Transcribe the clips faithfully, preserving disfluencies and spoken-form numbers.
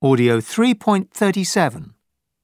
Audio three point three seven.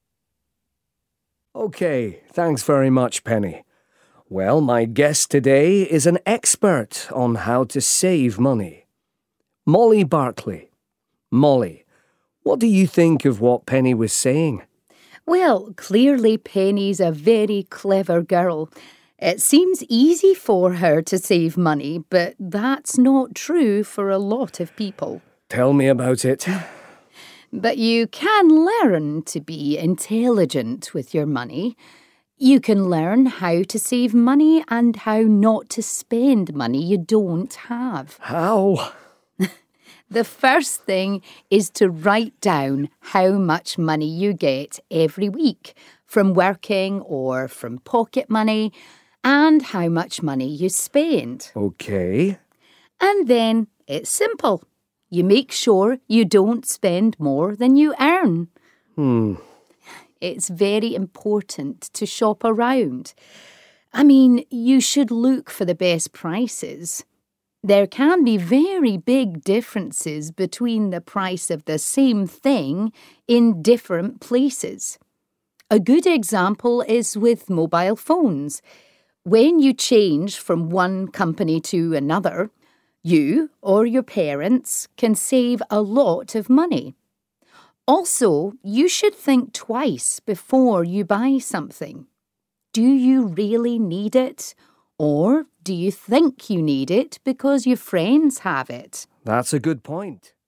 OK, thanks very much, Penny. Well, my guest today is an expert on how to save money. Molly Barclay. Molly, what do you think of what Penny was saying? Well, clearly Penny's a very clever girl. It seems easy for her to save money, but that's not true for a lot of people. Tell me about it. But you can learn to be intelligent with your money. You can learn how to save money and how not to spend money you don't have. How? The first thing is to write down how much money you get every week from working or from pocket money and how much money you spend. OK. And then it's simple. You make sure you don't spend more than you earn. Hmm. It's very important to shop around. I mean, you should look for the best prices. There can be very big differences between the price of the same thing in different places. A good example is with mobile phones. When you change from one company to another, you or your parents can save a lot of money. Also, you should think twice before you buy something. Do you really need it? Or do you think you need it because your friends have it? That's a good point.